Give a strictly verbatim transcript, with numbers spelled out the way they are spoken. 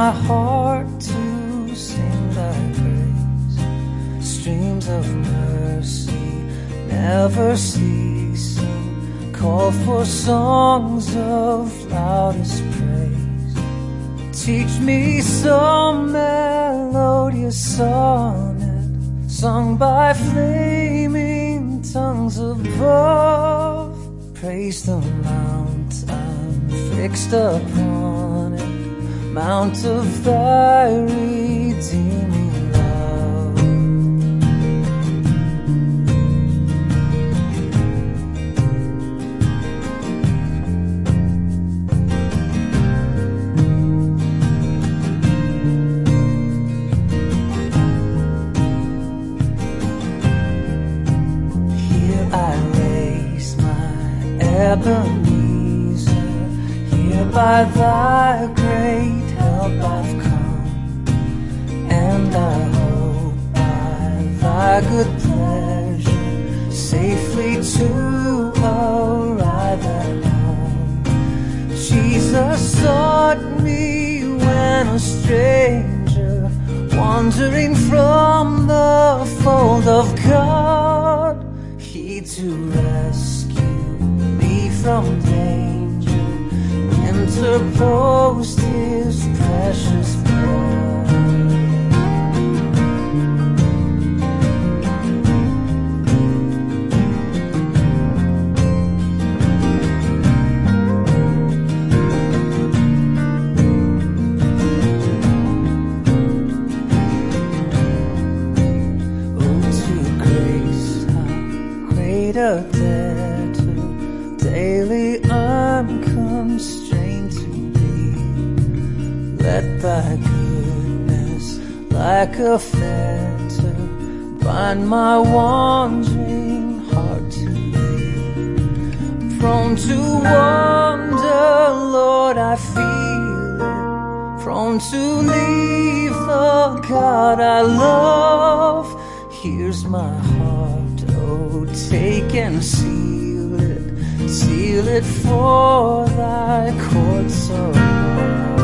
my heart to sing thy praise. Streams of mercy never ceasing, call for songs of loudest praise. Teach me some melodious sonnet sung by flaming tongues above. Praise the mount I'm fixed upon it, mount of thy redeeming love. Here I raise my Ebenezer, here by thy great help I've come, and I hope by thy good pleasure safely to arrive at home. Jesus sought me when a stranger, wandering from the fold of God. He to rescue me from danger interposed his precious blood. Oh, to grace, how great a debtor daily I'm constrained to be. Let thy goodness like a fetter bind my wandering heart to thee. Prone to wander, Lord, I feel it, prone to leave the God I love. Here's my heart, oh, take and seal it, seal it for thy courts of love.